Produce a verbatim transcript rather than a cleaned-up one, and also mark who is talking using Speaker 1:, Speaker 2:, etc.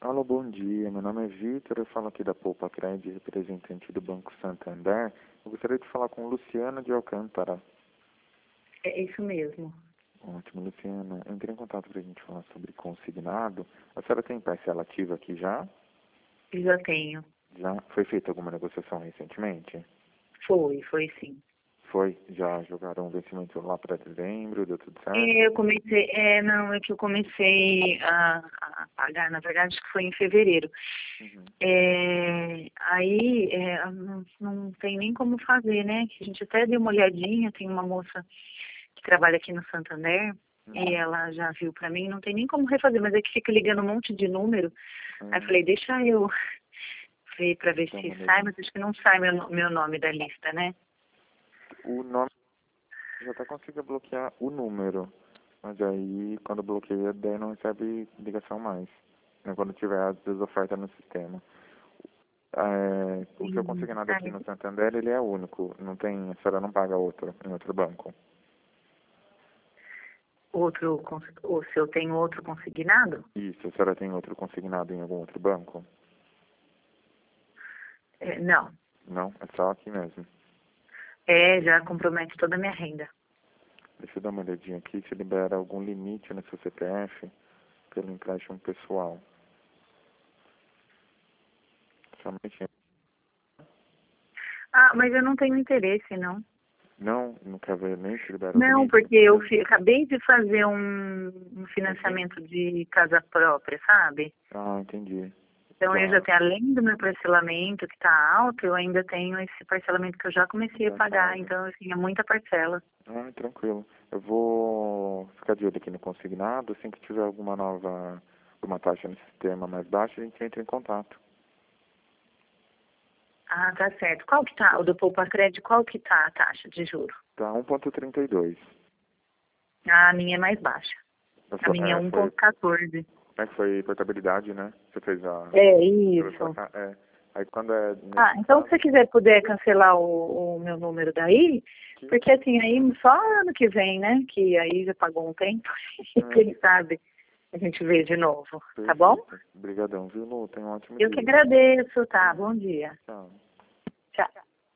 Speaker 1: Alô, bom dia. Meu nome é Vitor, eu falo aqui da Poupa Cred, representante do Banco Santander. Eu gostaria de falar com Luciana de Alcântara.
Speaker 2: É isso mesmo.
Speaker 1: Ótimo, Luciana. Eu entrei em contato para a gente falar sobre consignado. A senhora tem parcela ativa aqui já?
Speaker 2: Já tenho.
Speaker 1: Já foi feita alguma negociação recentemente?
Speaker 2: Foi, foi sim.
Speaker 1: Foi? Já jogaram o vencimento lá para dezembro, deu tudo certo?
Speaker 2: É, eu comecei, é, não, é que eu comecei a, a pagar, na verdade, acho que foi em fevereiro.
Speaker 1: Uhum.
Speaker 2: É, aí é, não, não tem nem como fazer, né? A gente até deu uma olhadinha, tem uma moça que trabalha aqui no Santander,
Speaker 1: Uhum.
Speaker 2: e ela já viu pra mim, não tem nem como refazer, mas é que fica ligando um monte de número.
Speaker 1: Uhum.
Speaker 2: Aí eu falei, deixa eu ver pra ver
Speaker 1: Dá
Speaker 2: se
Speaker 1: uma
Speaker 2: sai,
Speaker 1: olhadinha.
Speaker 2: mas acho que não sai meu, no- meu nome da lista, né?
Speaker 1: O nome já até consigo bloquear o número, mas aí quando bloqueia, daí não recebe ligação mais, né, quando tiver as desofertas no sistema. É, o seu
Speaker 2: Sim,
Speaker 1: consignado aqui
Speaker 2: é.
Speaker 1: no Santander, ele é único, não tem, a senhora não paga outro em outro banco.
Speaker 2: Outro, cons- ou se eu tenho outro consignado,
Speaker 1: Isso, a senhora tem outro consignado em algum outro banco?
Speaker 2: é, não.
Speaker 1: Não, é só aqui mesmo.
Speaker 2: É, já compromete toda a minha renda.
Speaker 1: Deixa eu dar uma olhadinha aqui se libera algum limite no seu C P F pelo empréstimo pessoal. Somente.
Speaker 2: Ah, mas eu não tenho interesse, não.
Speaker 1: Não, não quer ver nem se libera o
Speaker 2: Não,
Speaker 1: limite?
Speaker 2: porque eu fi- acabei de fazer um, um financiamento de casa própria, sabe?
Speaker 1: Ah, entendi.
Speaker 2: Então eu já
Speaker 1: Já,
Speaker 2: tenho, além do meu parcelamento que está alto, eu ainda tenho esse parcelamento que eu já comecei a
Speaker 1: já
Speaker 2: pagar.
Speaker 1: paga.
Speaker 2: Então, assim, é muita parcela.
Speaker 1: Ah, tranquilo. Eu vou ficar de olho aqui no consignado. Assim que tiver alguma nova, alguma taxa no sistema mais baixa, a gente entra em contato.
Speaker 2: Ah, tá certo. Qual que tá, o do Poupa Crédito, qual que tá a taxa de juro?
Speaker 1: Tá um ponto trinta e dois.
Speaker 2: Ah, a minha é mais baixa.
Speaker 1: A
Speaker 2: A
Speaker 1: sua-
Speaker 2: minha é
Speaker 1: É, foi,
Speaker 2: um ponto quatorze.
Speaker 1: é, foi portabilidade, né? Você fez a...
Speaker 2: É,
Speaker 1: Você veio pra
Speaker 2: isso.
Speaker 1: cá? É. Aí quando é
Speaker 2: Ah,
Speaker 1: nesse
Speaker 2: então se
Speaker 1: caso...
Speaker 2: você quiser puder cancelar o, o meu número daí,
Speaker 1: Que,
Speaker 2: porque assim, aí só ano que vem, né? Que aí já pagou um tempo, e
Speaker 1: é,
Speaker 2: quem sabe a gente vê de novo, tá bom?
Speaker 1: perfeito. Obrigadão, viu, Lu? Tenha um ótimo
Speaker 2: Eu que
Speaker 1: dia.
Speaker 2: agradeço, tá? Bom dia.
Speaker 1: Tchau.
Speaker 2: Tchau.